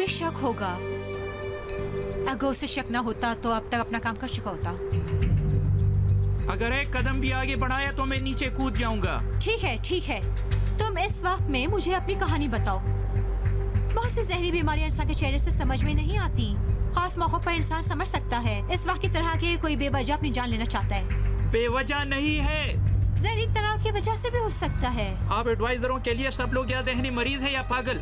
भी शक होगा। अगर उसे शक ना होता तो अब तक अपना काम कर चुका होता। अगर एक कदम भी आगे बढ़ाया तो मैं नीचे कूद जाऊंगा। ठीक है। तुम इस वक्त में मुझे अपनी कहानी बताओ। बहुत सी जहनी बीमारियां इंसान के चेहरे से समझ में नहीं आती। खास मौकों पर इंसान समझ सकता है। इस वक्त की तरह के कोई बेवजह अपनी जान लेना चाहता है। बेवजह नहीं है, जहनी तनाव की वजह से भी हो सकता है। आप एडवाइजरों के लिए सब लोग या जहनी मरीज है या पागल।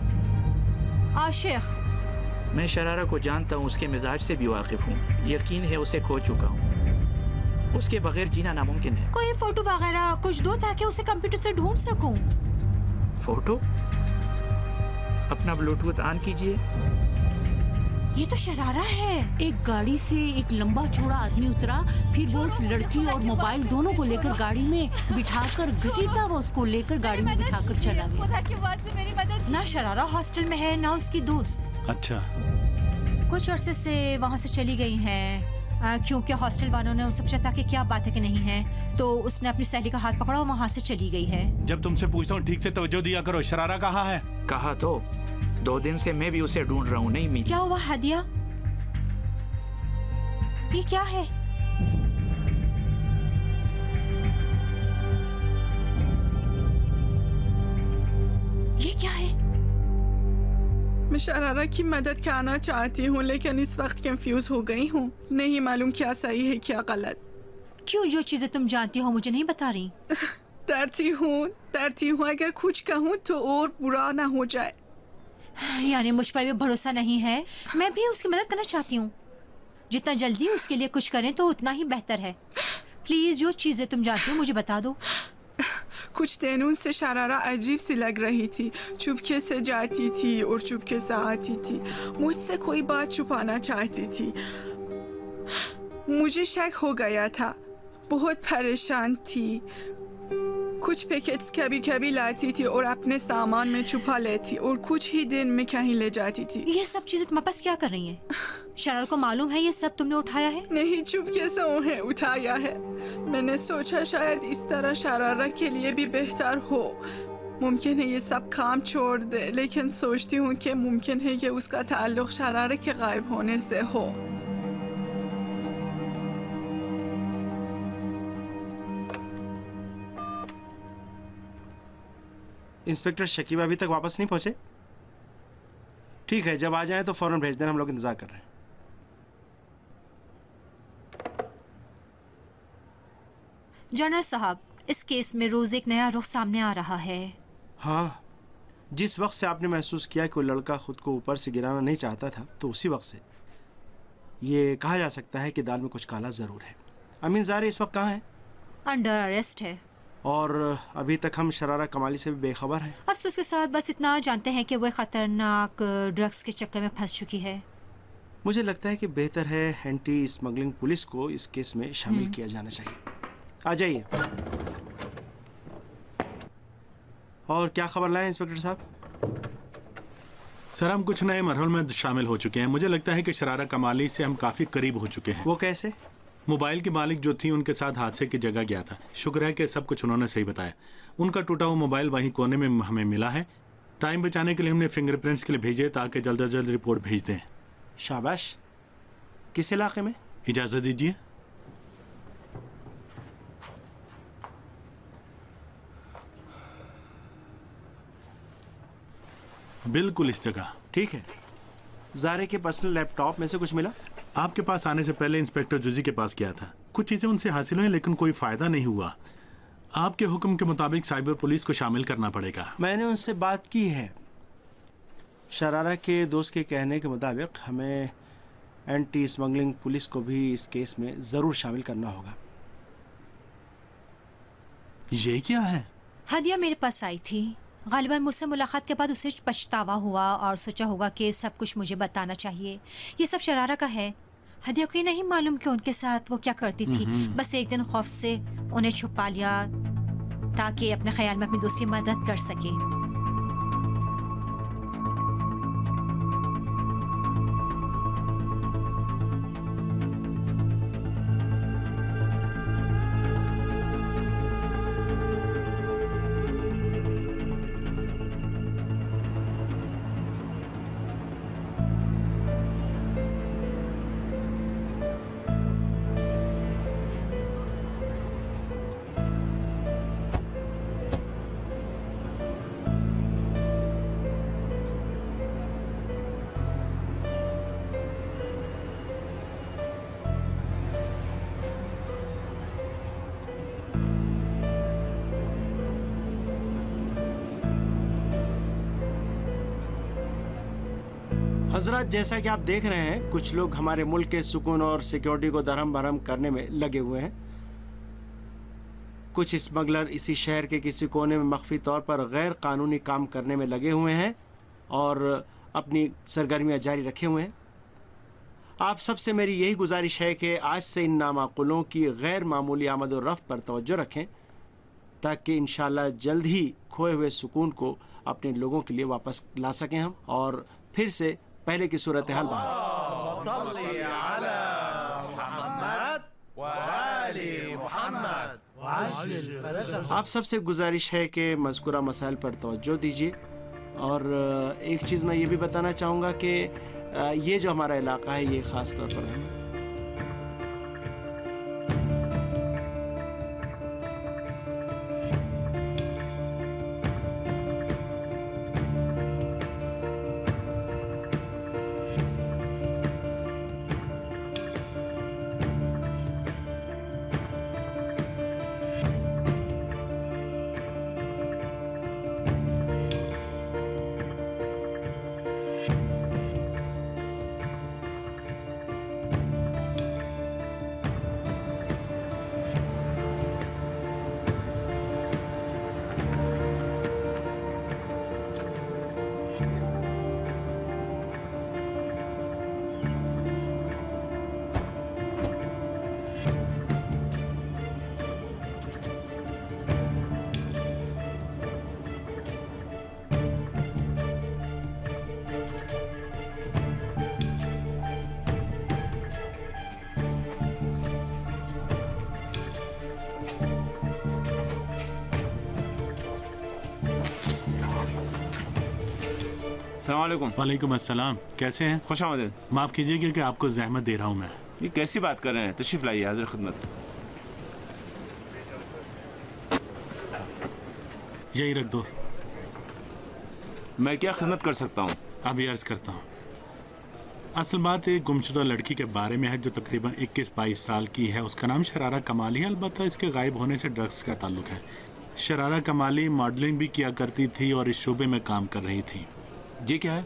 आशिक, मैं शरारा को जानता हूँ, उसके मिजाज से भी वाकिफ हूँ। यकीन है उसे खो चुका हूँ। उसके बगैर जीना नामुमकिन है। कोई फोटो वगैरह कुछ दो ताकि उसे कंप्यूटर से ढूंढ सकूं। फोटो? अपना ब्लूटूथ ऑन कीजिए। ये तो शरारा है। एक गाड़ी से एक लंबा चौड़ा आदमी उतरा, फिर वो उस लड़की और मोबाइल दोनों को लेकर गाड़ी में बिठाकर घसीटता हुआ उसको लेकर गाड़ी में बिठाकर चला गया। खुदा के वास्ते मेरी मदद। ना शरारा हॉस्टल में है ना उसकी दोस्त। अच्छा, कुछ अरसे से वहाँ से चली गई हैं। क्योंकि हॉस्टल वालों ने उनसे पूछा था कि क्या बात है कि नहीं है, तो उसने अपनी सहेली का हाथ पकड़ा और वहाँ से चली गई है। जब तुमसे पूछता हूँ ठीक से तवज्जो दिया करो। शरारा कहाँ है? कहा तो 2 दिन से मैं भी उसे ढूंढ रहा हूँ, नहीं मिली। क्या हुआ हदिया? ये क्या है? ये क्या है? मैं शरारा की मदद करना चाहती हूँ लेकिन इस वक्त कंफ्यूज हो गई हूँ। नहीं मालूम क्या सही है क्या गलत। क्यों? जो चीजें तुम जानती हो मुझे नहीं बता रही। डरती हूँ अगर कुछ कहूँ तो और बुरा ना हो जाए। यानी मुझ पर भी भरोसा नहीं है। मैं भी उसकी मदद करना चाहती हूँ। जितना जल्दी उसके लिए कुछ करें तो उतना ही बेहतर है। प्लीज जो चीजें तुम जानती हो मुझे बता दो। कुछ दिनों से शरारा अजीब सी लग रही थी। चुपके से जाती थी और चुपके से आती थी। मुझसे कोई बात छुपाना चाहती थी। मुझे शक हो गया था। बहुत परेशान थी। कुछ पैकेट्स कभी कभी लाती थी और अपने सामान में छुपा लेती और कुछ ही दिन में कहीं ले जाती थी। ये सब चीजें तुम्हारे पास क्या कर रही हैं? शरारा को मालूम है ये सब तुमने उठाया है? नहीं, चुपके से उन्हें उठाया है। मैंने सोचा शायद इस तरह शरारा के लिए भी बेहतर हो। मुमकिन है ये सब काम छोड़ दे, लेकिन सोचती हूँ कि मुमकिन है कि उसका ताल्लुक शरारा के गायब होने से हो। इंस्पेक्टर शकीब अभी तक वापस नहीं पहुंचे? ठीक है, जब आ जाए तो फौरन भेज देना, हम लोग इंतजार कर रहे हैं। जनरल साहब, इस केस में रोज एक नया रुख सामने आ रहा है। हाँ, जिस वक्त से आपने महसूस किया कि वो लड़का खुद को ऊपर से गिराना नहीं चाहता था, तो उसी वक्त से ये कहा जा सकता है कि दाल में कुछ काला जरूर है। अमीन ज़ारी इस वक्त कहाँ है? अंडर अरेस्ट है। और अभी तक हम शरारा कमाली से भी बेखबर हैं। अफसोस के साथ बस इतना जानते हैं कि वह खतरनाक ड्रग्स के चक्कर में फंस चुकी है। मुझे लगता है कि बेहतर है एंटी स्मगलिंग पुलिस को इस केस में शामिल किया जाना चाहिए। आ जाइए। और क्या खबर लाए इंस्पेक्टर साहब? सर, हम कुछ नए मरहल में शामिल हो चुके हैं। मुझे लगता है कि शरारा कमाली से हम काफी करीब हो चुके हैं। वो कैसे? मोबाइल के मालिक जो थी उनके साथ हादसे की जगह गया था। शुक्र है कि सब कुछ उन्होंने सही बताया। उनका टूटा हुआ मोबाइल वहीं कोने में हमें मिला है। टाइम बचाने के लिए हमने फिंगरप्रिंट्स के लिए भेजे ताकि जल्द से जल्द रिपोर्ट भेज दें। शाबाश। किस इलाके में? इजाज़त दीजिए। बिल्कुल इस जगह। ठीक है। ज़ारे के पर्सनल लैपटॉप में से कुछ मिला? आपके पास आने से पहले इंस्पेक्टर जुजी के पास गया था। कुछ चीज़ें उनसे हासिल हुई लेकिन कोई फ़ायदा नहीं हुआ। आपके हुक्म के मुताबिक साइबर पुलिस को शामिल करना पड़ेगा। मैंने उनसे बात की है। शरारा के दोस्त के कहने के मुताबिक हमें एंटी स्मगलिंग पुलिस को भी इस केस में ज़रूर शामिल करना होगा। ये क्या है? हदिया मेरे पास आई थी। गालिबन मुझसे मुलाकात के बाद उसे पछतावा हुआ और सोचा होगा कि सब कुछ मुझे बताना चाहिए। ये सब शरारा का है। हदिया को ये नहीं मालूम कि उनके साथ वो क्या करती थी। बस एक दिन खौफ से उन्हें छुपा लिया ताकि अपने ख्याल में अपनी दोस्त की मदद कर सके। हजरत, जैसा कि आप देख रहे हैं, कुछ लोग हमारे मुल्क के सुकून और सिक्योरिटी को दरहम बरहम करने में लगे हुए हैं। कुछ स्मगलर इसी शहर के किसी कोने में मख्फी तौर पर गैर कानूनी काम करने में लगे हुए हैं और अपनी सरगर्मियां जारी रखे हुए हैं। आप सबसे मेरी यही गुजारिश है कि आज से इन नामाकुलों की गैर मामूली आमद और रफ्त पर तवज्जो रखें ताकि इंशाअल्लाह जल्द ही खोए हुए सुकून को अपने लोगों के लिए वापस ला सकें हम और फिर से पहले की सूरत हाल आप सबसे गुजारिश है कि मज़कूरा मसाइल पर तवज्जो दीजिए। और एक चीज़ मैं ये भी बताना चाहूँगा कि ये जो हमारा इलाका है ये ख़ास तौर पर है। अस्सलामुअलैकुम। वालेकुम अस्सलाम। कैसे हैं? खुश आमदीद। माफ़ कीजिएगा कि आपको जहमत दे रहा हूँ मैं। ये कैसी बात कर रहे हैं? तशरीफ लाइए, हाजिर खिदमत। यही रख दो। मैं क्या खिदमत कर सकता हूँ? अभी अर्ज़ करता हूँ। असल बात एक गुमशुदा लड़की के बारे में है जो तकरीबन 21-22 साल की है। उसका नाम शरारा कमाली है। अलबत्ता इसके गायब होने से ड्रग्स का ताल्लुक है। शरारा कमाली मॉडलिंग भी किया करती थी और इस शोबे में काम कर रही थी। ये क्या है?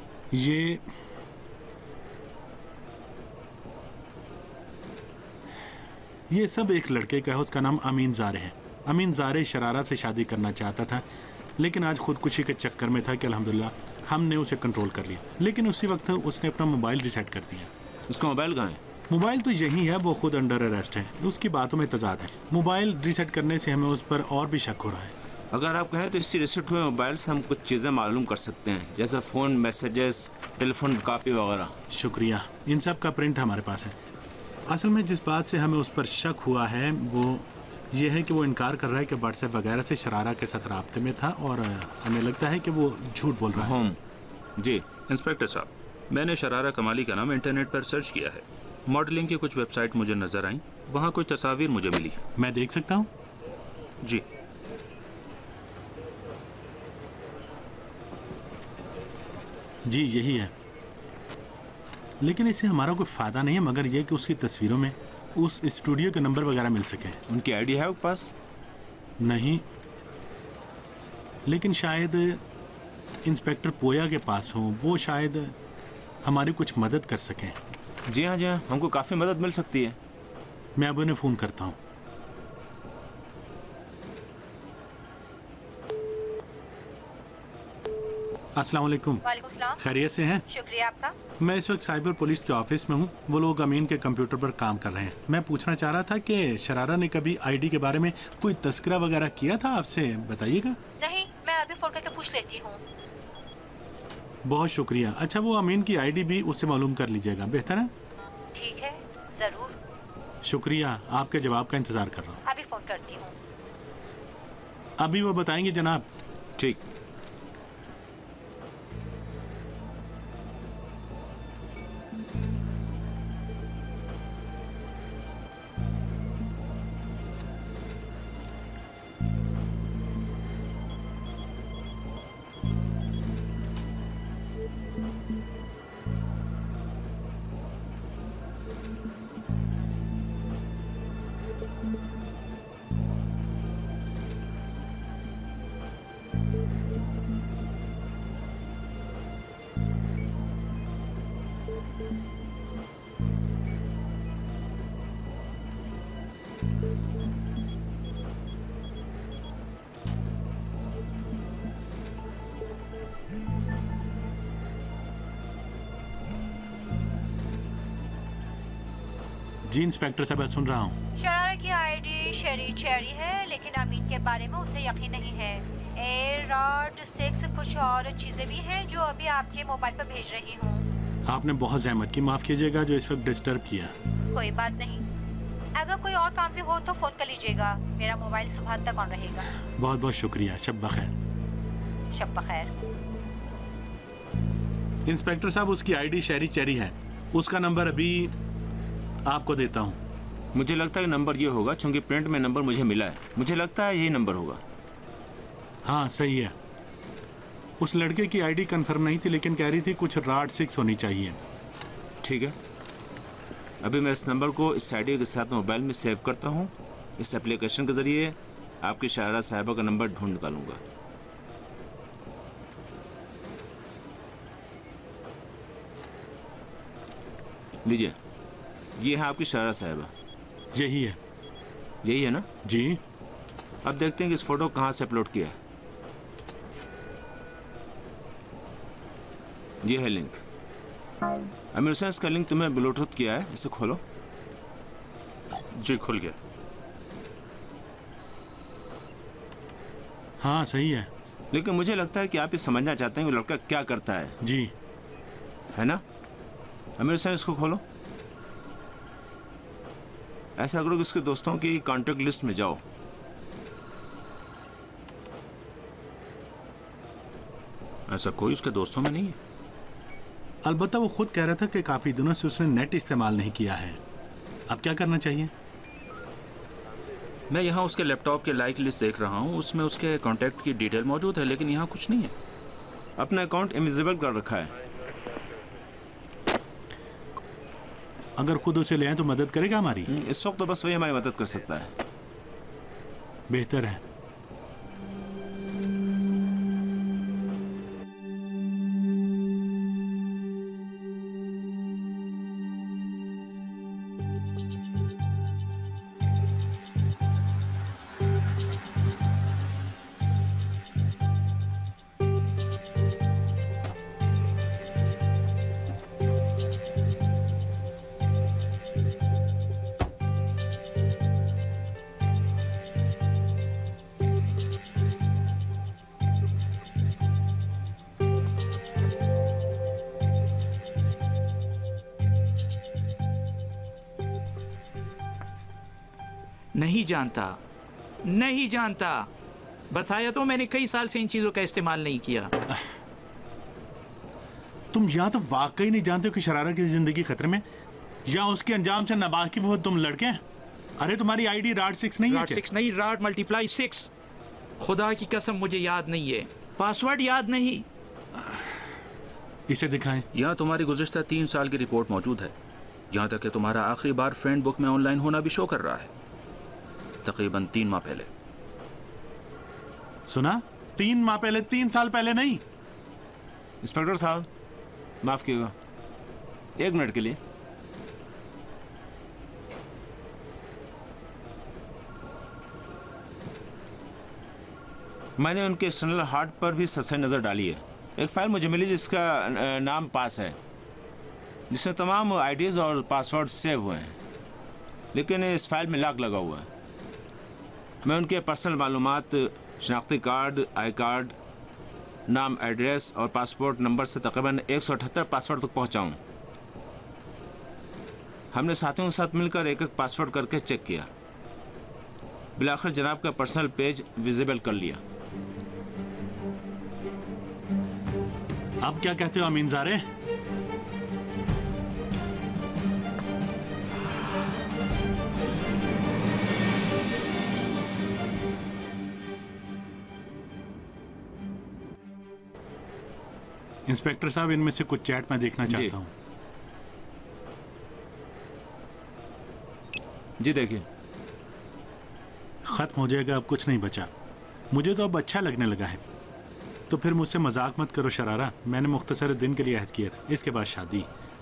ये सब एक लड़के का है। उसका नाम अमीन ज़ारे है। अमीन ज़ारे शरारा से शादी करना चाहता था लेकिन आज खुदकुशी के चक्कर में था कि अल्हम्दुलिल्लाह हमने उसे कंट्रोल कर लिया। लेकिन उसी वक्त उसने अपना मोबाइल रीसेट कर दिया। उसका मोबाइल कहाँ है? मोबाइल तो यही है, वो खुद अंडर अरेस्ट है। उसकी बातों में तजाद है। मोबाइल रीसेट करने से हमें उस पर और भी शक हो रहा है। अगर आप कहें तो इसी रिसेट हुए मोबाइल से हम कुछ चीज़ें मालूम कर सकते हैं, जैसे फ़ोन, मैसेजेस, टेलीफोन कॉपी वगैरह। शुक्रिया। इन सब का प्रिंट हमारे पास है। असल में जिस बात से हमें उस पर शक हुआ है वो ये है कि वो इनकार कर रहा है कि व्हाट्सएप वगैरह से शरारा के साथ राब्ते में था और हमें लगता है कि वो झूठ बोल रहा है। जी इंस्पेक्टर साहब, मैंने शरारा कमाली का नाम इंटरनेट पर सर्च किया है। मॉडलिंग की कुछ वेबसाइट मुझे नज़र आई, वहाँ कुछ तस्वीर मुझे मिली। मैं देख सकता हूँ? जी। जी यही है, लेकिन इससे हमारा कोई फ़ायदा नहीं है मगर यह कि उसकी तस्वीरों में उस स्टूडियो के नंबर वगैरह मिल सके। उनकी आईडी है आपके पास? नहीं, लेकिन शायद इंस्पेक्टर पोया के पास हो। वो शायद हमारी कुछ मदद कर सकें। जी हाँ, हमको काफ़ी मदद मिल सकती है। मैं अब उन्हें फ़ोन करता हूँ। अस्सलाम वालेकुम। वालेकुम सलाम। खैरियत से हैं? शुक्रिया आपका। मैं इस वक्त साइबर पुलिस के ऑफिस में हूँ। वो लोग अमीन के कंप्यूटर पर काम कर रहे हैं। मैं पूछना चाह रहा था कि शरारा ने कभी आईडी के बारे में कोई तस्करा वगैरह किया था? आपसे बताइएगा। नहीं, मैं अभी फोन करके पूछ लेती हूँ। बहुत शुक्रिया। अच्छा, वो अमीन की आईडी भी उससे मालूम कर लीजिएगा, बेहतर है? ठीक है, जरूर। शुक्रिया, आपके जवाब का इंतज़ार कर रहा हूँ। अभी फोन करती हूँ। अभी वो बताएंगे जनाब। ठीक। जी इंस्पेक्टर साहब, सुन रहा हूँ। शरारा की आईडी शेरी चेरी है, लेकिन अमीन के बारे में उसे यकीन नहीं है। एराड 6 कुछ और चीजें भी हैं जो अभी आपके मोबाइल पर भेज रही हूँ। आपने बहुत जहमत की, माफ कीजिएगा जो इस वक्त डिस्टर्ब किया। कोई बात नहीं, अगर कोई और काम भी हो तो फोन कर लीजिएगा। मेरा मोबाइल सुबह तक ऑन रहेगा। बहुत बहुत शुक्रिया। शब बखैर। शब बखैर। इंस्पेक्टर साहब, उसकी आईडी शेरी चेरी है। उसका नंबर अभी आपको देता हूँ। मुझे लगता है नंबर ये होगा, क्योंकि प्रिंट में नंबर मुझे मिला है। मुझे लगता है यही नंबर होगा। हाँ सही है। उस लड़के की आईडी कंफर्म नहीं थी, लेकिन कह रही थी कुछ राड 6 होनी चाहिए। ठीक है, अभी मैं इस नंबर को इस आईडी के साथ मोबाइल में सेव करता हूँ। इस एप्लीकेशन के ज़रिए आपकी शरारा साहिबा का नंबर ढूंढ निकालूंगा। लीजिए, ये है आपकी शरारा साहिबा। यही है। यही है ना जी। अब देखते हैं कि इस फोटो कहाँ से अपलोड किया है। ये है लिंक। अमीर हुसैन, इसका लिंक तुम्हें ब्लूटूथ किया है, इसे खोलो। जी खुल गया। हाँ सही है। लेकिन मुझे लगता है कि आप ये समझना चाहते हैं कि लड़का क्या करता है, जी है ना? अमीर हुसैन, इसको खोलो। ऐसा करो कि इसके दोस्तों की कॉन्टेक्ट लिस्ट में जाओ। ऐसा कोई उसके दोस्तों में नहीं है। अलबत्ता वो खुद कह रहा था कि काफ़ी दिनों से उसने नेट इस्तेमाल नहीं किया है। अब क्या करना चाहिए? मैं यहाँ उसके लैपटॉप के लाइक लिस्ट देख रहा हूँ, उसमें उसके कॉन्टैक्ट की डिटेल मौजूद है, लेकिन यहाँ कुछ नहीं है। अपना अकाउंट इनविजिबल कर रखा है। अगर खुद उसे ले आए तो मदद करेगा हमारी? इस वक्त तो बस वही हमारी मदद कर सकता है। बेहतर है। नहीं जानता, नहीं जानता। बताया तो मैंने, कई साल से इन चीजों का इस्तेमाल नहीं किया। तुम या तो वाकई नहीं जानते हो कि शरारा की जिंदगी खतरे में, या उसके अंजाम से नावाकिफ हो तुम लड़के। अरे तुम्हारी आईडी राड 6 नहीं है? राड 6 नहीं, राड मल्टीप्लाई 6। खुदा की कसम मुझे याद नहीं है, पासवर्ड याद नहीं। इसे दिखाएं। यहाँ तुम्हारी गुज़िश्ता 3 साल की रिपोर्ट मौजूद है। यहाँ तक कि तुम्हारा आखिरी बार फ्रेंड बुक में ऑनलाइन होना भी शो कर रहा है, तकरीबन 3 माह पहले। सुना? 3 माह पहले, 3 साल पहले नहीं। इंस्पेक्टर साहब, माफ कीजिएगा, 1 मिनट के लिए। मैंने उनके एक्सटर्नल हार्ड पर भी सच्चाई नज़र डाली है। एक फाइल मुझे मिली जिसका नाम पास है, जिसमें तमाम आईडीज़ और पासवर्ड सेव हुए हैं, लेकिन इस फाइल में लॉक लगा हुआ है। मैं उनके पर्सनल मालूमात, शनाख्ती कार्ड, आई कार्ड, नाम, एड्रेस और पासपोर्ट नंबर से तकरीबन 178 पासवर्ड तक पहुँचा हूँ। हमने साथियों के साथ मिलकर एक एक पासवर्ड करके चेक किया। बिलाखिर जनाब का पर्सनल पेज विजिबल कर लिया। अब क्या कहते हो अमीनजारे? इंस्पेक्टर साहब, इनमें से कुछ चैट मैं देखना चाहता हूँ। जी देखिए। खत्म हो जाएगा, अब कुछ नहीं बचा। मुझे तो अब अच्छा लगने लगा है। तो फिर मुझसे मजाक मत करो शरारा। मैंने मुख्तसर दिन के लिए अहद किया था, इसके बाद शादी।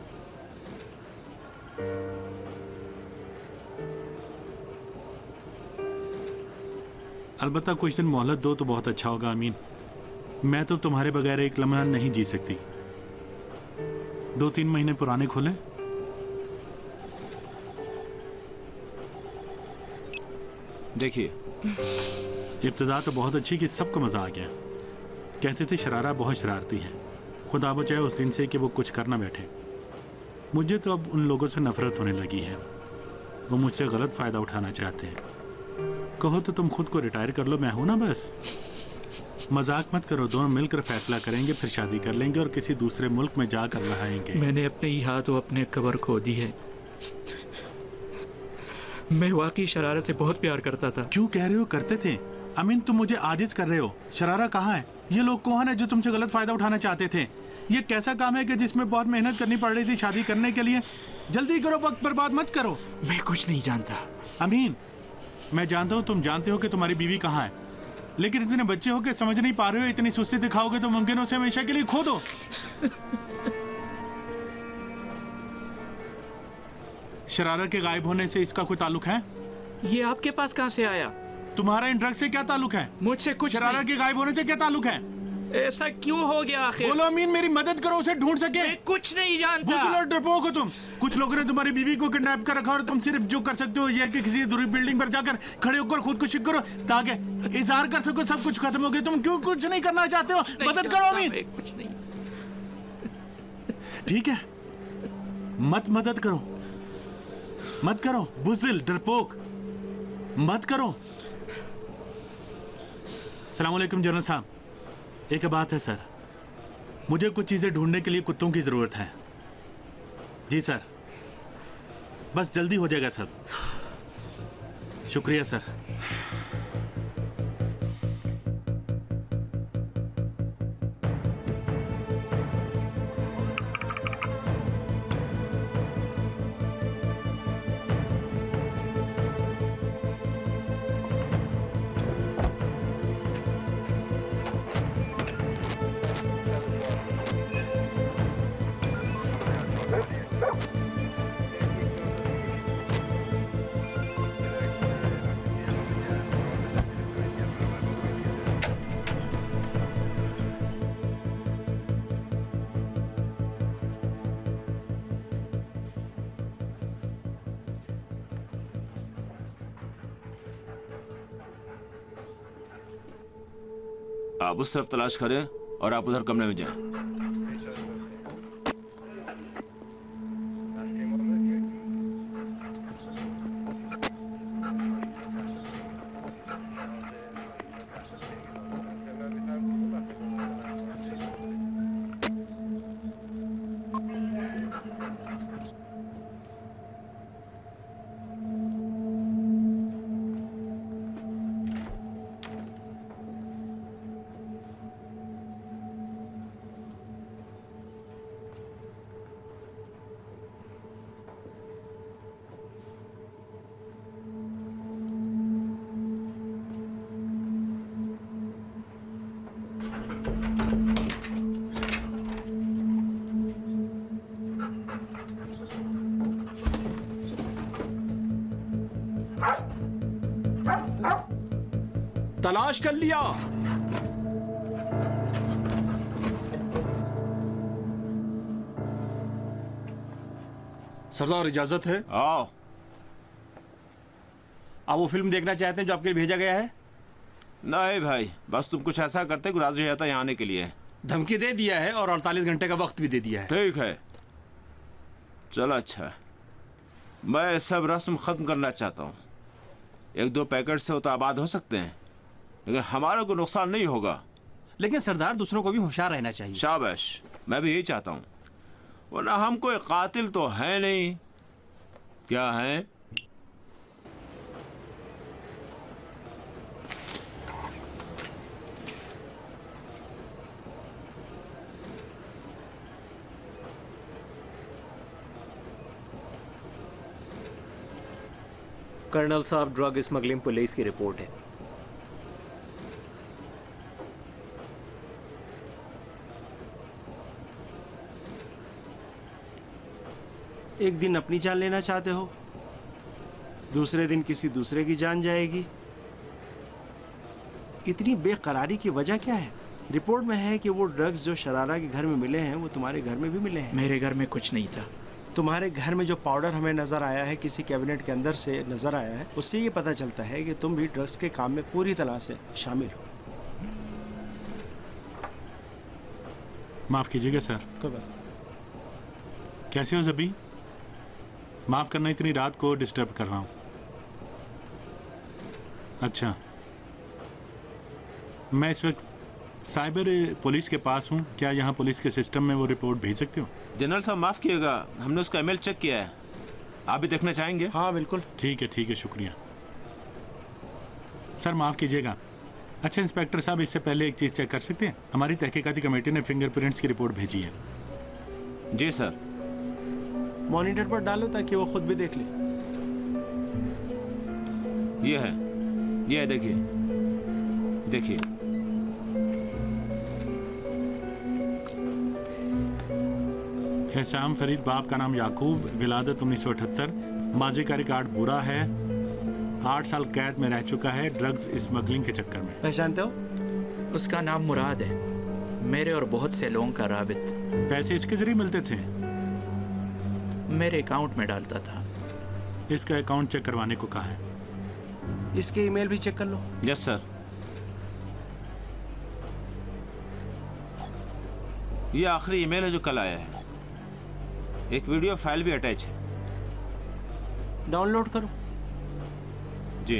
अलबत्ता कुछ दिन मोहलत दो तो बहुत अच्छा होगा अमीन। मैं तो तुम्हारे बगैर एक लम्हा नहीं जी सकती। 2-3 महीने पुराने खोले। देखिए, इब्तिदा तो बहुत अच्छी कि सबको मजा आ गया। कहते थे शरारा बहुत शरारती है, खुदा बचाए उस दिन से कि वो कुछ कर ना बैठे। मुझे तो अब उन लोगों से नफरत होने लगी है, वो मुझसे गलत फ़ायदा उठाना चाहते हैं। कहो तो तुम खुद को रिटायर कर लो, मैं हूं ना बस। मजाक मत करो, दोनों मिलकर फैसला करेंगे, फिर शादी कर लेंगे और किसी दूसरे मुल्क में जाकर रहेंगे। मैंने अपने ही हाथों अपने कब्र खो दी है। मैं वाकई शरारा से बहुत प्यार करता था। क्यों कह रहे हो करते थे? अमीन तुम मुझे आजिज कर रहे हो। शरारा कहाँ है? ये लोग कौन है जो तुमसे गलत फायदा उठाना चाहते थे? ये कैसा काम है कि जिसमें बहुत मेहनत करनी पड़ रही थी शादी करने के लिए? जल्दी करो, वक्त बर्बाद मत करो। मैं कुछ नहीं जानता। अमीन मैं जानता हूँ तुम जानते हो कि तुम्हारी बीवी कहाँ है, लेकिन इतने बच्चे हो के समझ नहीं पा रहे हो। इतनी सुस्ती दिखाओगे तो मुमकिन उसे हमेशा के लिए खो दो। शरारा के गायब होने से इसका कोई ताल्लुक है? ये आपके पास कहाँ से आया? तुम्हारा इन ड्रग्स से क्या ताल्लुक है? मुझसे कुछ शरारा नहीं। के गायब होने से क्या ताल्लुक है? ऐसा क्यों हो गया आखिर? बोलो अमीन, मेरी मदद करो, उसे ढूंढ सके। मैं कुछ नहीं जानता। बुज़दिल और डरपोक हो तुम। कुछ लोगों ने तुम्हारी बीवी को किडनैप कर रखा और तुम सिर्फ जो कर सकते हो यह कि किसी दूसरी बिल्डिंग पर जाकर खड़े होकर खुदकुशी करो ताकि इजहार कर सको सब कुछ खत्म हो गया। तुम क्यों कुछ नहीं करना चाहते हो? मदद करो अमीन। कुछ नहीं। ठीक है, मत मदद करो, मत करो बुज़दिल डरपोक, मत करो। अस्सलाम वालेकुम जनरल साहब, एक बात है सर, मुझे कुछ चीज़ें ढूंढने के लिए कुत्तों की ज़रूरत है। जी सर, बस जल्दी हो जाएगा सब। शुक्रिया सर। आप उस तरफ तलाश करें और आप उधर कमरे में जाएं। तलाश कर लिया। सरदार इजाजत है? आओ। आप वो फिल्म देखना चाहते हैं जो आपके लिए भेजा गया है? नहीं भाई, बस तुम कुछ ऐसा करते कि राजी हो जाता यहाँ आने के लिए। धमकी दे दिया है और 48 घंटे का वक्त भी दे दिया है। ठीक है, चलो अच्छा। मैं सब रस्म खत्म करना चाहता हूँ। 1-2 पैकेट से हो तो आबाद हो सकते हैं, लेकिन हमारा कोई नुकसान नहीं होगा। लेकिन सरदार दूसरों को भी होशियार रहना चाहिए। शाबाश, मैं भी यही चाहता हूँ, वरना हम कोई कातिल तो है नहीं। क्या है? कर्नल साहब, ड्रग स्मगलिंग पुलिस की रिपोर्ट है। एक दिन अपनी जान लेना चाहते हो, दूसरे दिन किसी दूसरे की जान जाएगी। इतनी बेकरारी की वजह क्या है? रिपोर्ट में है कि वो ड्रग्स जो शरारा के घर में मिले हैं वो तुम्हारे घर में भी मिले हैं। मेरे घर में कुछ नहीं था। तुम्हारे घर में जो पाउडर हमें नजर आया है, किसी कैबिनेट के अंदर से नजर आया है, उससे ये पता चलता है कि तुम भी ड्रग्स के काम में पूरी तरह से शामिल हो। माफ कीजिएगा सर। कोई बात। कैसे हो ज़बी? माफ करना, इतनी रात को डिस्टर्ब कर रहा हूँ। अच्छा, मैं इस वक्त साइबर पुलिस के पास हूँ। क्या यहाँ पुलिस के सिस्टम में वो रिपोर्ट भेज सकते हो? जनरल साहब माफ़ किएगा, हमने उसका ईमेल चेक किया है। आप भी देखना चाहेंगे? हाँ बिल्कुल। ठीक है, शुक्रिया सर, माफ़ कीजिएगा। अच्छा इंस्पेक्टर साहब, इससे पहले एक चीज़ चेक कर सकते हैं? हमारी तहकीकाती कमेटी ने फिंगरप्रिंट्स की रिपोर्ट भेजी है। जी सर। मॉनिटर पर डालो ताकि वो खुद भी देख ले। ये है, देखिए देखिए। हिसाम फरीद, बाप का नाम याकूब, विलादत 1978, माजी का रिकॉर्ड बुरा है, 8 साल कैद में रह चुका है ड्रग्स स्मगलिंग के चक्कर में। पहचानते हो? उसका नाम मुराद है, मेरे और बहुत से लोगों का राबित। पैसे इसके जरिए मिलते थे? मेरे अकाउंट में डालता था। इसका अकाउंट चेक करवाने को कहा है। इसके ईमेल भी चेक कर लो। Yes sir. ये आखिरी ईमेल है जो कल आया है। एक वीडियो फाइल भी अटैच है, डाउनलोड करो। जी।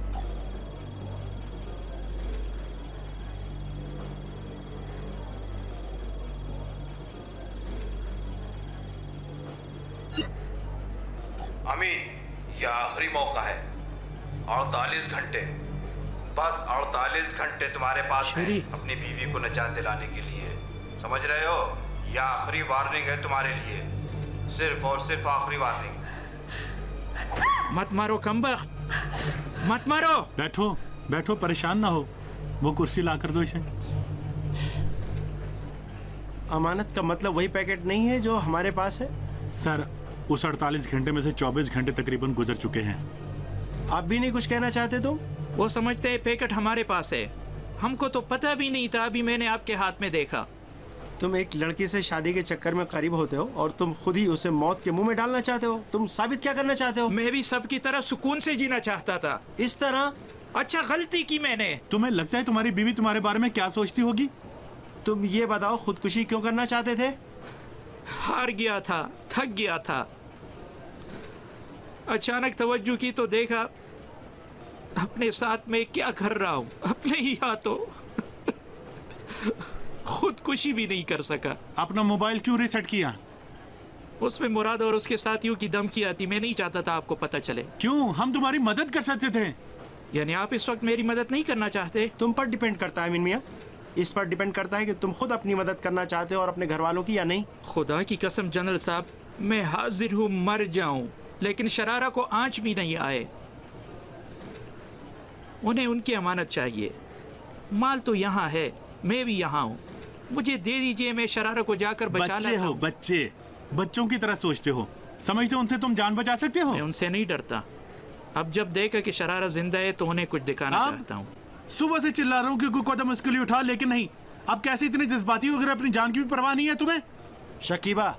अमीन, यह आखिरी मौका है। 48 घंटे, बस 48 घंटे तुम्हारे पास है अपनी बीवी को निजात दिलाने के लिए। समझ रहे हो? यह आखिरी वार्निंग है तुम्हारे लिए, सिर्फ और सिर्फ आखिरी वार्निंग। मत मारो कमबख्त, मत मारो। बैठो, परेशान ना हो। वो कुर्सी ला कर दो इसे। अमानत का मतलब वही पैकेट नहीं है जो हमारे पास है? सर, उस 48 घंटे में से 24 घंटे तकरीबन गुजर चुके हैं। आप भी नहीं कुछ कहना चाहते तुम? वो समझते हैं पैकेट हमारे पास है, हमको तो पता भी नहीं था, अभी मैंने आपके हाथ में देखा। तुम एक लड़की से शादी के चक्कर में करीब होते हो और तुम खुद ही उसे मौत के मुंह में डालना चाहते हो। तुम साबित क्या करना चाहते हो? मैं भी सबकी तरह सुकून से जीना चाहता था। इस तरह? अच्छा, गलती की मैंने। तुम्हें लगता है तुम्हारी बीवी तुम्हारे बारे में क्या सोचती होगी? तुम ये बताओ, खुदकुशी क्यों करना चाहते थे? हार गया था, थक गया था। अचानक तवज्जो की तो देखा अपने साथ में क्या कर रहा हूँ, अपने ही हाथों। खुदकुशी भी नहीं कर सका। अपना मोबाइल क्यों रीसेट किया? उसमें मुराद और उसके साथियों की धमकी आती, मैं नहीं चाहता था आपको पता चले। क्यों? हम तुम्हारी मदद कर सकते थे। यानी आप इस वक्त मेरी मदद नहीं करना चाहते? तुम पर डिपेंड करता है अमीन मियां, इस पर डिपेंड करता है कि तुम खुद अपनी मदद करना चाहते हो और अपने घर वालों की या नहीं। खुदा की कसम जनरल साहब, मैं हाजिर हूँ मर जाऊं, लेकिन शरारा को आंच भी नहीं आए। उन्हें उनकी अमानत चाहिए। माल तो यहाँ है, मैं भी यहाँ हूँ, मुझे दे दीजिए, मैं शरारा को जाकर बचा लेता हूँ। बच्चों की तरह सोचते हो, समझते हो उनसे तुम जान बचा सकते हो? मैं उनसे नहीं डरता। अब जब देखा कि शरारा जिंदा है तो उन्हें कुछ दिखाना चाहता हूँ। सुबह से चिल्ला रहा हूँ कि कोई कदम उसके लिए उठा, लेकिन नहीं। अब कैसे इतने जज्बाती हो गए? अपनी जान की भी परवाह नहीं है तुम्हें? शकीबा,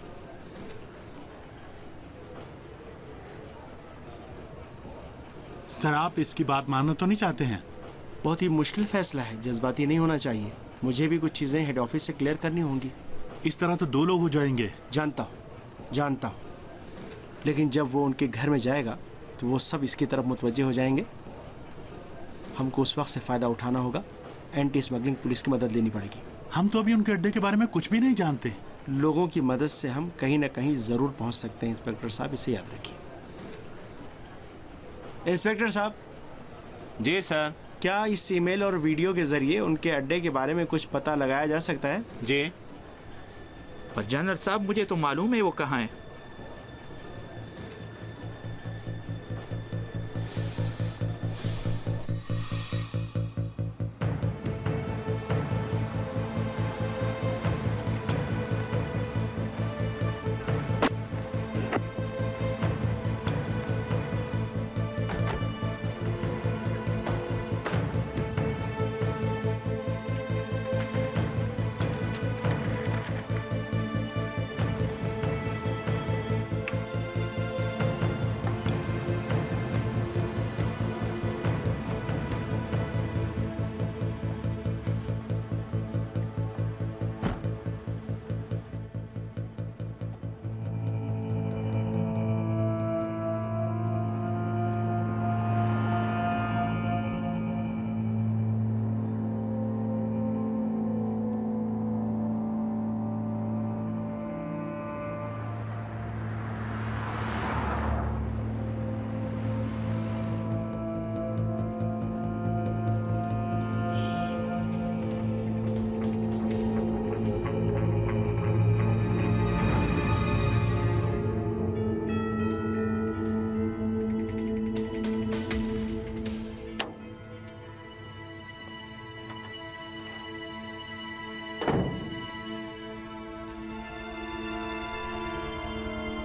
सर आप इसकी बात मानना तो नहीं चाहते हैं? बहुत ही मुश्किल फैसला है, जज्बाती नहीं होना चाहिए। मुझे भी कुछ चीज़ें हेड ऑफिस से क्लियर करनी होंगी। इस तरह तो 2 लोग हो जाएंगे। जानता हूँ, लेकिन जब वो उनके घर में जाएगा तो वो सब इसकी तरफ मुतवज्जे हो जाएंगे। हमको उस वक्त से फ़ायदा उठाना होगा। एंटी स्मगलिंग पुलिस की मदद लेनी पड़ेगी। हम तो अभी उनके अड्डे के बारे में कुछ भी नहीं जानते। लोगों की मदद से हम कहीं ना कहीं ज़रूर पहुंच सकते हैं इंस्पेक्टर साहब, इसे याद रखिए। इंस्पेक्टर साहब। जी सर। क्या इस ईमेल और वीडियो के जरिए उनके अड्डे के बारे में कुछ पता लगाया जा सकता है? जी। पर जनरल साहब, मुझे तो मालूम है वो कहाँ है।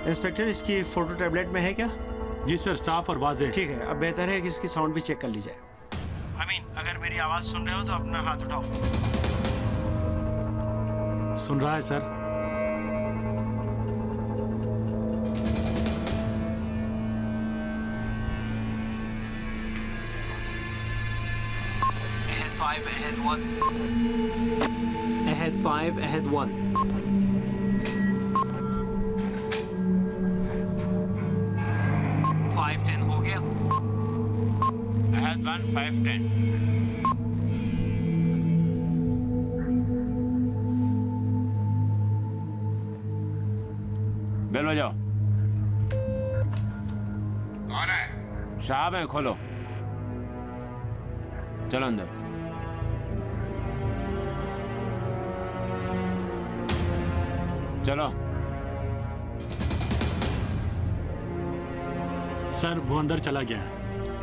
इंस्पेक्टर, इसकी फोटो टैबलेट में है क्या? जी सर, साफ और वाज़ेह। ठीक है, अब बेहतर है कि इसकी साउंड भी चेक कर ली जाए। अमीन, अगर मेरी आवाज़ सुन रहे हो तो अपना हाथ उठाओ। सुन रहा है sir. Ahead 5, ahead 1. Ahead 5, ahead 1. 5-10 हो गया। Ahead 1, 5-10. बेल बजाओ। कौन है? साहब हैं, खोलो। चलो अंदर। चलो। सर वो अंदर चला गया है।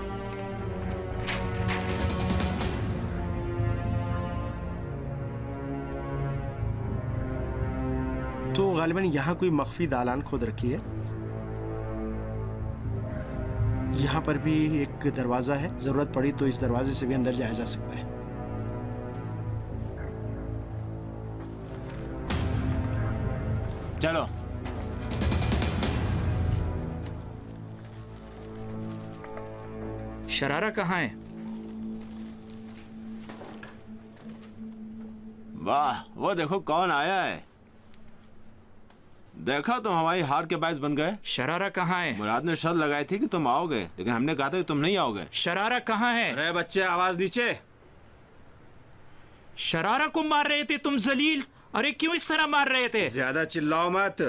तो गालिबन यहाँ कोई मख्फी दालान खोद रखी है। यहाँ पर भी एक दरवाजा है, जरूरत पड़ी तो इस दरवाजे से भी अंदर जाया जा सकता है। चलो। शरारा कहाँ है? वाह, वो देखो कौन आया है। देखा तुम हमारी हार के बायस बन गए। शरारा कहाँ है? मुराद ने शर्त लगाई थी कि तुम आओगे, लेकिन हमने कहा था कि तुम नहीं आओगे। शरारा कहाँ है? अरे बच्चे, आवाज नीचे। शरारा को मार रहे थे तुम जलील। अरे क्यों इस तरह मार रहे थे? ज्यादा चिल्लाओ मत।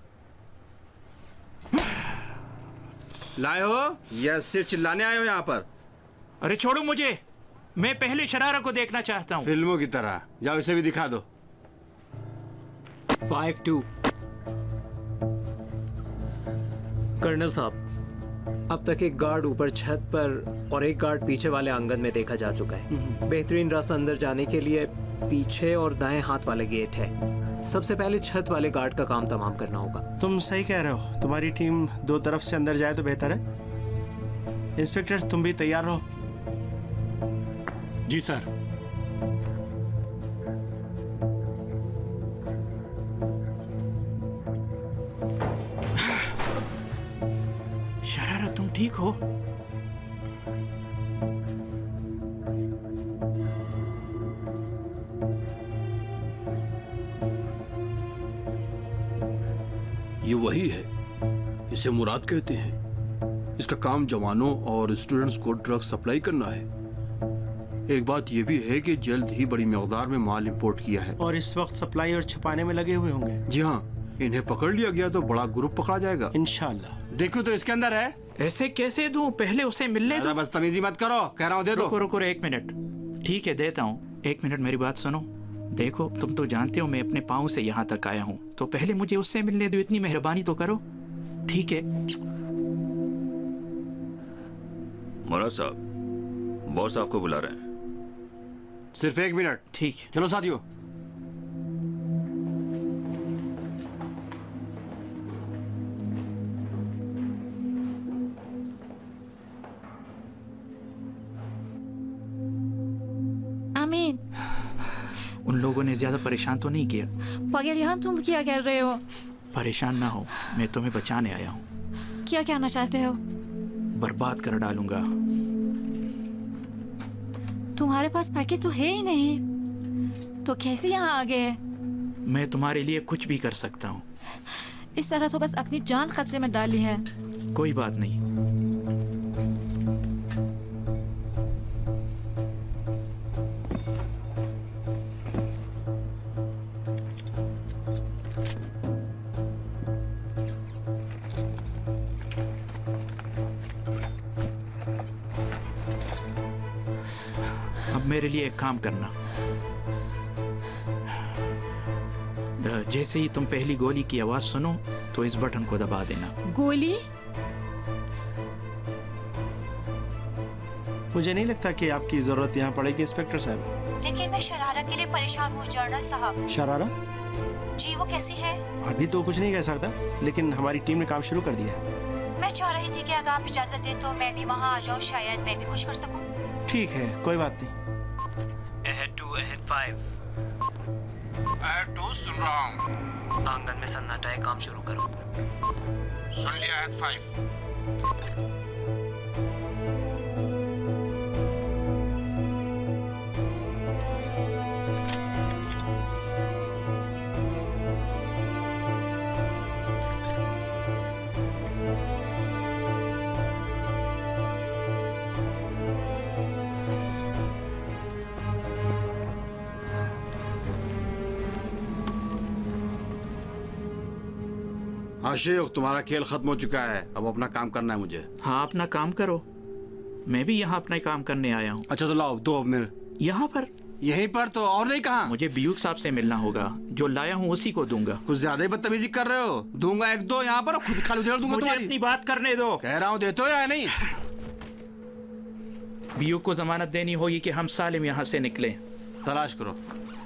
लाए हो या सिर्फ चिल्लाने आए हो यहाँ पर? अरे छोड़ो मुझे, मैं पहले शरारा को देखना चाहता हूँ। फिल्मों की तरह। जाओ इसे भी दिखा दो। 5-2। कर्नल साहब, अब तक एक गार्ड ऊपर छत पर और एक गार्ड पीछे वाले आंगन में देखा जा चुका है। बेहतरीन रास्ता अंदर जाने के लिए पीछे और दाएं हाथ वाले गेट है। सबसे पहले छत वाले गार्ड का काम तमाम करना होगा। तुम सही कह रहे हो, तुम्हारी टीम दो तरफ से अंदर जाए तो बेहतर है। इंस्पेक्टर, तुम भी तैयार रहो। जी सर। शरारा, तुम ठीक हो? ये वही है, इसे मुराद कहते हैं। इसका काम जवानों और स्टूडेंट्स को ड्रग सप्लाई करना है। एक बात यह भी है कि जल्द ही बड़ी मकदार में माल इंपोर्ट किया है और इस वक्त सप्लाई और छुपाने में लगे हुए होंगे। जी हाँ, इन्हें पकड़ लिया गया तो बड़ा ग्रुप पकड़ा जाएगा इंशाल्लाह। देखो तो इसके अंदर है। ऐसे कैसे दूं? पहले उसे मिलने दो। बदतमीजी मत करो, कह रहा हूँ दे दो। रुको रुको 1 मिनट। ठीक है, देता हूँ। 1 मिनट मेरी बात सुनो। देखो, तुम तो जानते हो मैं अपने पाँव से यहाँ तक आया हूँ, तो पहले मुझे उससे मिलने दो। इतनी मेहरबानी तो करो। ठीक है। मुराद साहब, बॉस आपको बुला रहे हैं। सिर्फ 1 मिनट। ठीक है। चलो साथियों। आमीन, उन लोगों ने ज्यादा परेशान तो नहीं किया? पागल, यहाँ तुम क्या कर रहे हो? परेशान ना हो, मैं तुम्हें बचाने आया हूँ। क्या कहना चाहते हो? बर्बाद कर डालूंगा। तुम्हारे पास पैकेट तो है ही नहीं, तो कैसे यहाँ आ गए? मैं तुम्हारे लिए कुछ भी कर सकता हूँ। इस तरह तो बस अपनी जान खतरे में डाली है। कोई बात नहीं। अब मेरे लिए एक काम करना। जैसे ही तुम पहली गोली की आवाज सुनो तो इस बटन को दबा देना। गोली? मुझे नहीं लगता कि आपकी जरूरत यहाँ पड़ेगी इंस्पेक्टर साहब। लेकिन मैं शरारा के लिए परेशान हूँ जनरल साहब। शरारा? जी वो कैसी है? अभी तो कुछ नहीं कह सकता, लेकिन हमारी टीम ने काम शुरू कर दिया है। मैं चाह रही थी कि अगर आप इजाजत दे तो मैं भी वहाँ आ जाऊँ, शायद मैं भी कुछ कर सकूँ। ठीक है, कोई बात नहीं। Ahead 2, Ahead 5। Ahead 2 सुन रहा हूँ। आंगन में सन्नाटा है, काम शुरू करो। सुन लिया Ahead 5। आशिक, तुम्हारा खेल खत्म हो चुका है, अब अपना काम करना है मुझे। हाँ अपना काम करो, मैं भी यहाँ अपना काम करने आया हूँ। अच्छा तो लाओ दो मेरे। यहाँ पर? यहीं पर तो, और नहीं कहाँ? मुझे बीयूक साहब से मिलना होगा, जो लाया हूँ उसी को दूंगा। कुछ ज्यादा ही बदतमीजी कर रहे हो। दूंगा एक दो यहाँ पर, खुद खाली उधेड़ दूंगा। मुझे अपनी बात करने दो। कह रहा हूँ देते हो या नहीं? बीयूक को जमानत देनी होगी कि हम सालिम यहाँ से निकले। तलाश करो।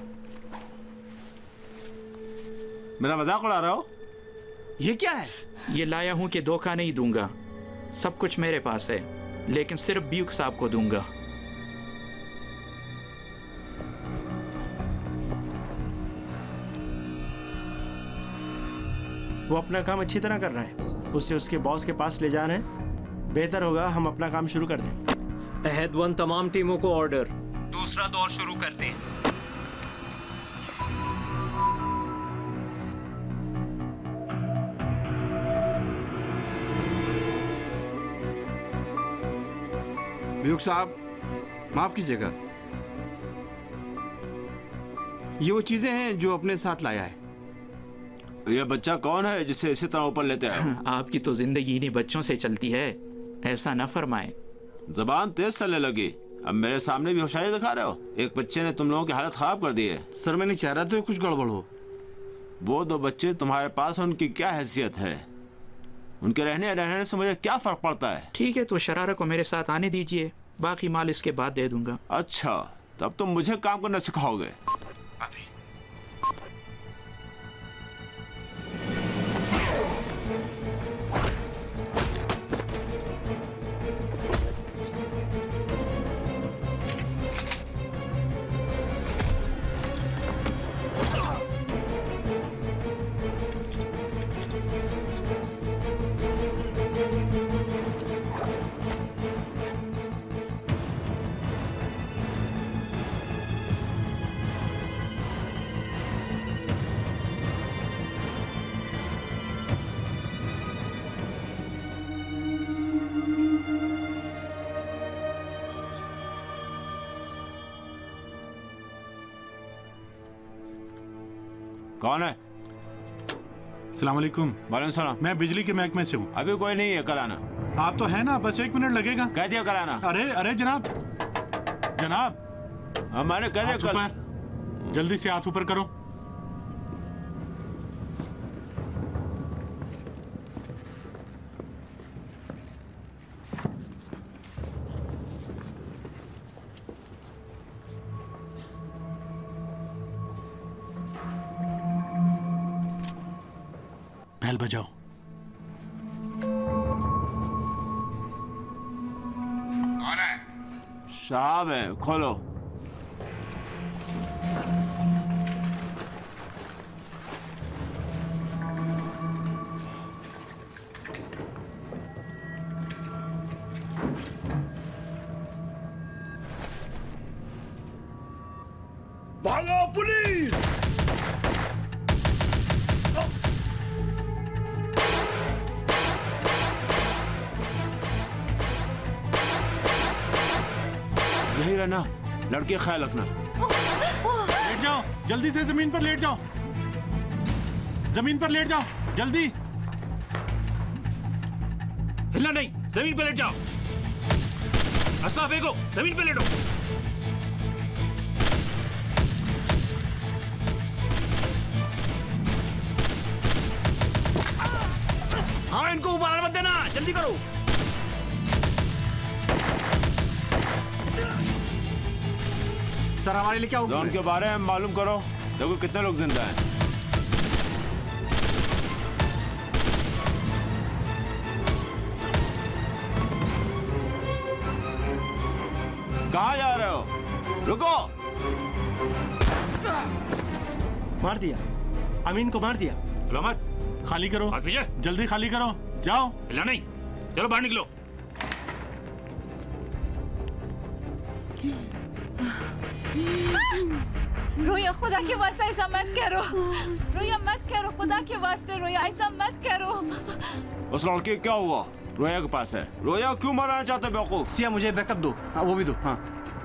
मेरा मजाक उड़ा रहे हो? ये क्या है? ये लाया हूँ कि धोखा नहीं दूंगा, सब कुछ मेरे पास है, लेकिन सिर्फ बीयूक साहब को दूंगा। वो अपना काम अच्छी तरह कर रहा है, उसे उसके बॉस के पास ले जा रहे हैं। बेहतर होगा हम अपना काम शुरू कर दें। Ahead 1 तमाम टीमों को ऑर्डर, दूसरा दौर शुरू करते हैं। बीयूक साहब, माफ कीजिएगा, ये वो चीजें हैं जो अपने साथ लाया है। ये बच्चा कौन है जिसे इसी तरह ऊपर लेते आए? आपकी तो जिंदगी इन्हीं बच्चों से चलती है, ऐसा न फरमाए। जबान तेज चलने लगी, अब मेरे सामने भी होशियारी दिखा रहे हो। एक बच्चे ने तुम लोगों की हालत खराब कर दी है। सर मैं नहीं चाह रहा था कुछ गड़बड़ हो। वो दो बच्चे तुम्हारे पास, उनकी क्या हैसियत है? उनके रहने से मुझे क्या फर्क पड़ता है? ठीक है, तो शरारा को मेरे साथ आने दीजिए, बाकी माल इसके बाद दे दूंगा। अच्छा, तब तुम मुझे काम करना सिखाओगे? अभी कौन है? सलाम अलैकुम। वालेकुम सलाम। मैं बिजली के महकमे से हूँ। अभी कोई नहीं है, कल आना। आप तो है ना, बस 1 मिनट लगेगा। कह दिया कल आना। अरे अरे जनाब, जनाब मैंने कह दिया कल। जल्दी से हाथ ऊपर करो। बेल बजाओ। कौन है? साहब है, खोलो। भागो पुलिस! यही रहना, लड़के का ख्याल रखना। लेट जाओ, जल्दी से जमीन पर लेट जाओ। जमीन पर लेट जाओ, जल्दी। हिलना नहीं, जमीन पर लेट जाओ। असला फेंको, जमीन पर लेटो। हाँ, इनको ऊपर मत देना, जल्दी करो। सर हमारे लिए क्या हुआ? उनके बारे में मालूम करो, देखो कितने लोग जिंदा हैं। कहाँ जा रहे हो? रुको! मार दिया, अमीन को मार दिया। मत खाली करो, जल्दी खाली करो, जाओ। नहीं, चलो बाहर निकलो। रोया, खुदा के वास्ते ऐसा मत करो। रोया मत करो, खुदा के वास्ते रोया ऐसा मत करो। उस लड़के क्या हुआ? रोया के पास है। रोया क्यों मराना चाहते बेवकूफ? सिया मुझे बैकअप दो। हाँ वो भी दो। हाँ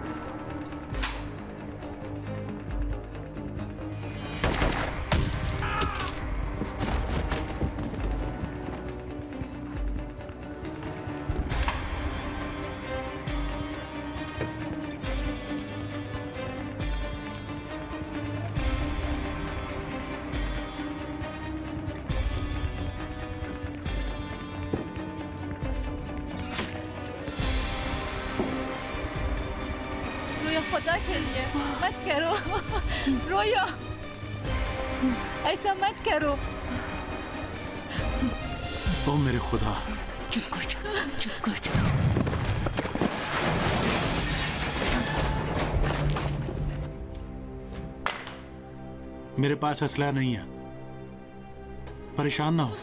खुदा के लिए मत करो। रोया ऐसा मत करो। ओ मेरे खुदा, चुप कर जा, चुप कर जा। मेरे पास असला नहीं है, परेशान ना हो।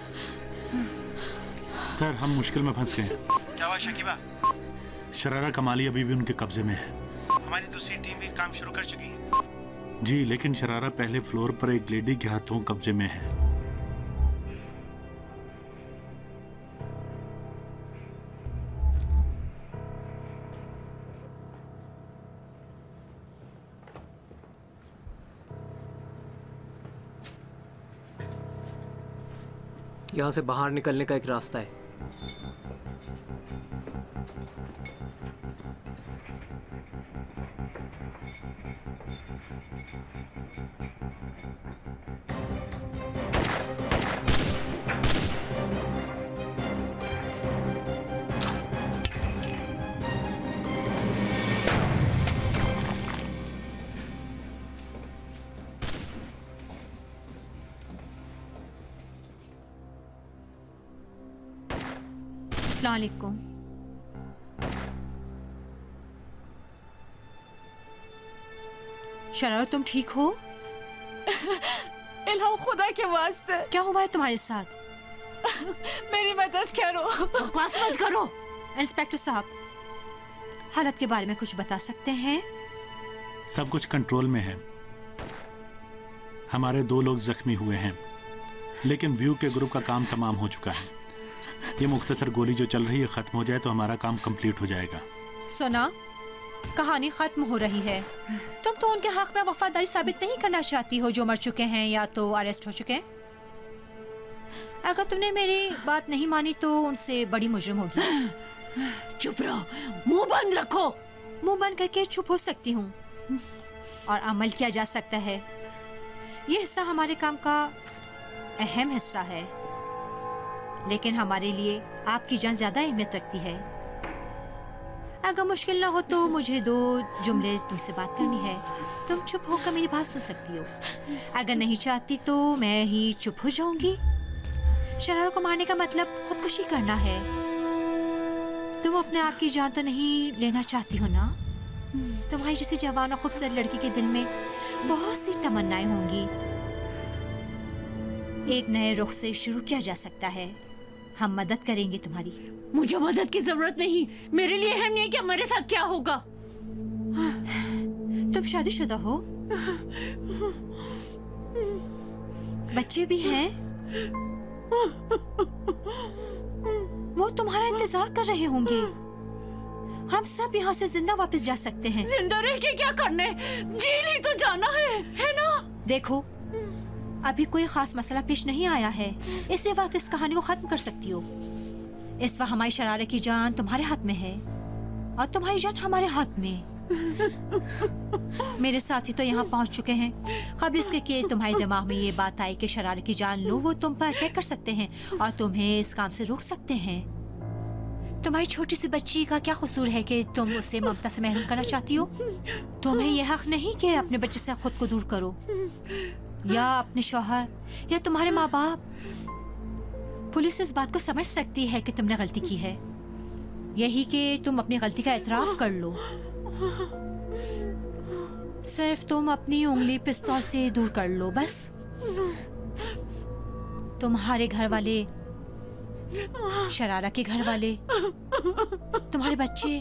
सर हम मुश्किल में फंस गए। क्या हुआ शकीबा? शरारा कमाली अभी भी उनके कब्जे में है। हमारी दूसरी टीम भी काम शुरू कर चुकी है। जी, लेकिन शरारा पहले फ्लोर पर एक लेडी के हाथों कब्जे में है। यहाँ से बाहर निकलने का एक रास्ता है। अस्सलाम वालेकुम। शरारा तुम ठीक हो? इल्हाम खुदा के वास्ते क्या हुआ है तुम्हारे साथ? मेरी मदद करो। बकवास मत करो। इंस्पेक्टर साहब, हालत के बारे में कुछ बता सकते हैं? सब कुछ कंट्रोल में है। हमारे 2 लोग जख्मी हुए हैं, लेकिन व्यू के ग्रुप का काम तमाम हो चुका है। ये मुख्तसर गोली जो चल रही है खत्म हो जाए तो हमारा काम कंप्लीट हो जाएगा। सुना, कहानी खत्म हो रही है। तुम तो उनके हक में वफादारी साबित नहीं करना चाहती हो जो मर चुके हैं या तो अरेस्ट हो चुके हैं। अगर तुमने मेरी बात नहीं मानी तो उनसे बड़ी मुजरिम होगी। चुप रहो, मुंह बंद रखो। मुंह बंद करके चुप हो सकती हूँ और अमल किया जा सकता है। ये हिस्सा हमारे काम का अहम हिस्सा है, लेकिन हमारे लिए आपकी जान ज्यादा अहमियत रखती है। अगर मुश्किल ना हो तो मुझे 2 जुमले तुमसे बात करनी है। तुम चुप होकर मेरी बात सुन सकती हो। अगर नहीं चाहती तो मैं ही चुप हो जाऊंगी। शरारा को मारने का मतलब खुदकुशी करना है। तुम अपने आप की जान तो नहीं लेना चाहती हो ना? तुम्हारी जैसी जवान और खूबसूरत लड़की के दिल में बहुत सी तमन्नाएं होंगी। एक नए रुख से शुरू किया जा सकता है। हम मदद करेंगे तुम्हारी। मुझे मदद की जरूरत नहीं। मेरे लिए अहम नहीं कि मेरे साथ क्या होगा। तुम शादीशुदा हो? बच्चे भी हैं? वो तुम्हारा इंतजार कर रहे होंगे। हम सब यहाँ से जिंदा वापस जा सकते हैं। जिंदा रह के क्या करने? जेल ही तो जाना है ना? देखो, अभी कोई खास मसला पेश नहीं आया है, इसी वक्त इस कहानी को खत्म कर सकती हो। इस वक्त हमारी शरारे की जान तुम्हारे हाथ में है और तुम्हारी जान हमारे हाथ में। मेरे साथी तो यहाँ पहुँच चुके हैं। क़ब्ल इसके कि तुम्हारे दिमाग में ये बात आई कि शरारे की जान लो, वो तुम पर अटैक कर सकते हैं और तुम्हें इस काम से रोक सकते हैं। तुम्हारी छोटी सी बच्ची का क्या कसूर है कि तुम उसे ममता से महरूम करना चाहती हो? तुम्हें यह हक नहीं कि अपने बच्चे से खुद को दूर करो, या अपने शौहर या तुम्हारे माँ बाप। पुलिस इस बात को समझ सकती है कि तुमने गलती की है। यही कि तुम अपनी गलती का एतराफ कर लो सिर्फ तुम अपनी उंगली पिस्तौल से दूर कर लो बस। तुम्हारे घर वाले, शरारा के घर वाले, तुम्हारे बच्चे,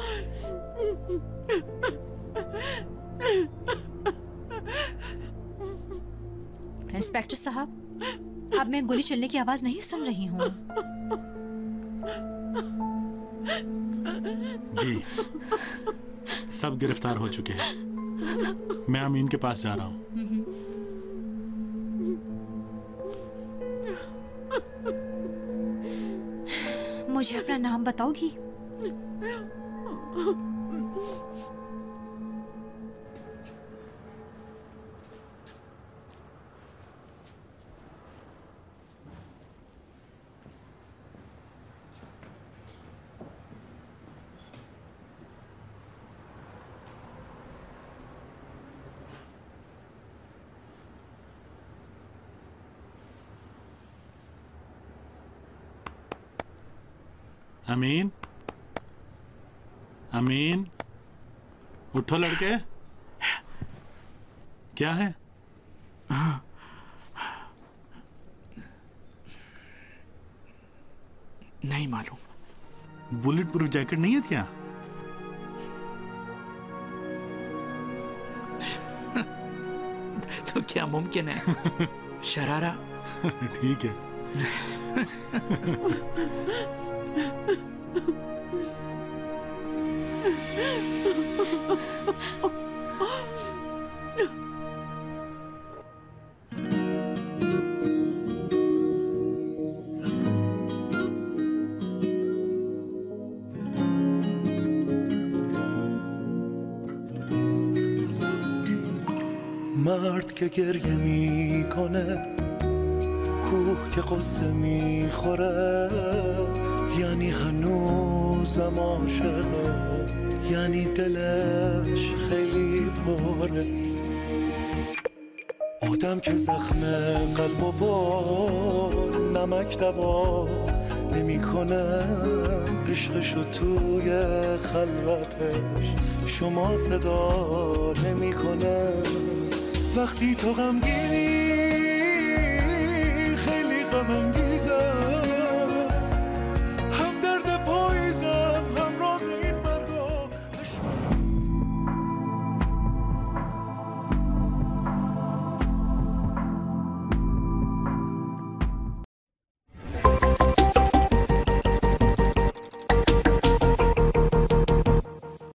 इंस्पेक्टर साहब, अब मैं गोली चलने की आवाज नहीं सुन रही हूँ। जी, सब गिरफ्तार हो चुके हैं। मैं अमीन के पास जा रहा हूँ। मुझे अपना नाम बताओगी? अमीन, अमीन, उठो लड़के। क्या है? नहीं मालूम। बुलेट प्रूफ जैकेट नहीं है क्या? तो क्या मुमकिन है? शरारा। ठीक है। مرد که گریه میکنه، کوه که قصه میخوره، یعنی هنوزم عاشقه، یعنی دلش خیلی پره. آدم که زخم قلبو با نمک دوا نمیکنه، عشقشو توی خلوتش شما صدا نمیکنه. وقتی تو غمگینی